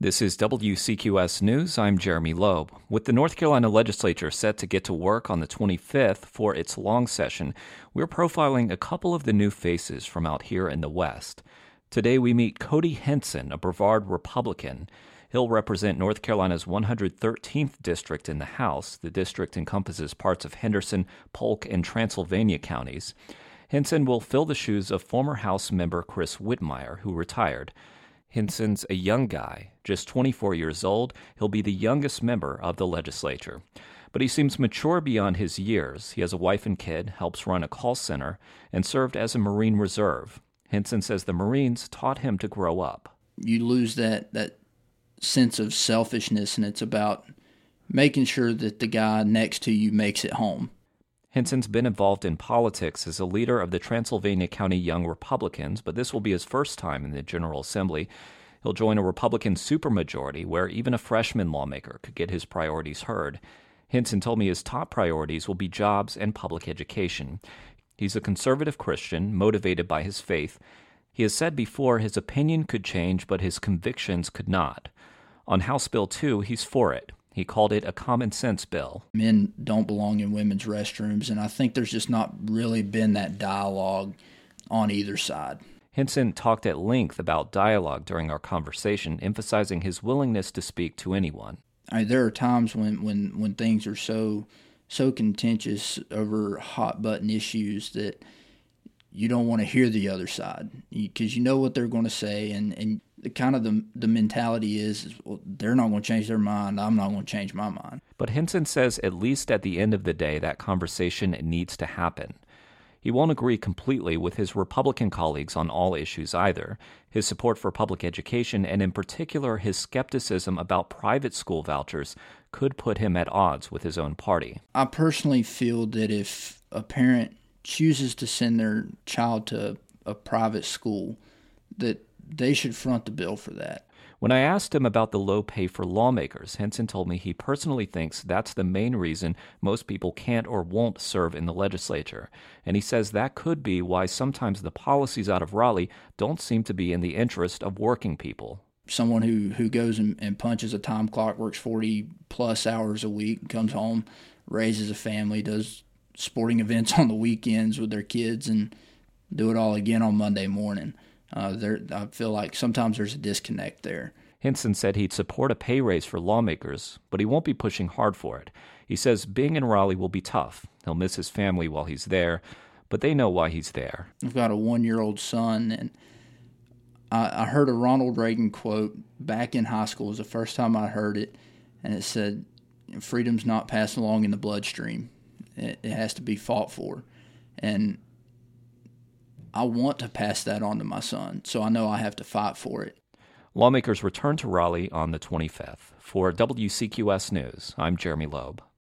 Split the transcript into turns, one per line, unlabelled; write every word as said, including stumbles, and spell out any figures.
This is W C Q S News. I'm Jeremy Loeb. With the North Carolina legislature set to get to work on the twenty-fifth for its long session, we're profiling a couple of the new faces from out here in the West. Today we meet Cody Henson, a Brevard Republican. He'll represent North Carolina's one hundred thirteenth district in the House. The district encompasses parts of Henderson, Polk, and Transylvania counties. Henson will fill the shoes of former House member Chris Whitmire, who retired. Henson's a young guy, just twenty-four years old. He'll be the youngest member of the legislature. But he seems mature beyond his years. He has a wife and kid, helps run a call center, and served as a Marine Reserve. Henson says the Marines taught him to grow up.
You lose that, that sense of selfishness, and it's about making sure that the guy next to you makes it home.
Henson's been involved in politics as a leader of the Transylvania County Young Republicans, but this will be his first time in the General Assembly. He'll join a Republican supermajority where even a freshman lawmaker could get his priorities heard. Henson told me his top priorities will be jobs and public education. He's a conservative Christian, motivated by his faith. He has said before his opinion could change, but his convictions could not. On House Bill two, he's for it. He called it a common-sense bill.
Men don't belong in women's restrooms, and I think there's just not really been that dialogue on either side.
Henson talked at length about dialogue during our conversation, emphasizing his willingness to speak to anyone.
I mean, there are times when, when, when things are so so contentious over hot-button issues that you don't want to hear the other side because you know what they're going to say, and, and the kind of the, the mentality is, is well, they're not going to change their mind, I'm not going to change my mind.
But Henson says at least at the end of the day, that conversation needs to happen. He won't agree completely with his Republican colleagues on all issues either. His support for public education, and in particular his skepticism about private school vouchers, could put him at odds with his own party.
I personally feel that if a parent chooses to send their child to a private school, that they should front the bill for that.
When I asked him about the low pay for lawmakers, Henson told me he personally thinks that's the main reason most people can't or won't serve in the legislature. And he says that could be why sometimes the policies out of Raleigh don't seem to be in the interest of working people.
Someone who, who goes and, and punches a time clock, works forty plus hours a week, comes home, raises a family, does sporting events on the weekends with their kids, and do it all again on Monday morning. Uh, there, I feel like sometimes there's a disconnect there.
Henson said he'd support a pay raise for lawmakers, but he won't be pushing hard for it. He says being in Raleigh will be tough. He'll miss his family while he's there, but they know why he's there.
I've got a one-year-old son, and I, I heard a Ronald Reagan quote back in high school. It was the first time I heard it, and it said, freedom's not passed along in the bloodstream. It, it has to be fought for. And I want to pass that on to my son, so I know I have to fight for it.
Lawmakers return to Raleigh on the twenty-fifth. For W C Q S News, I'm Jeremy Loeb.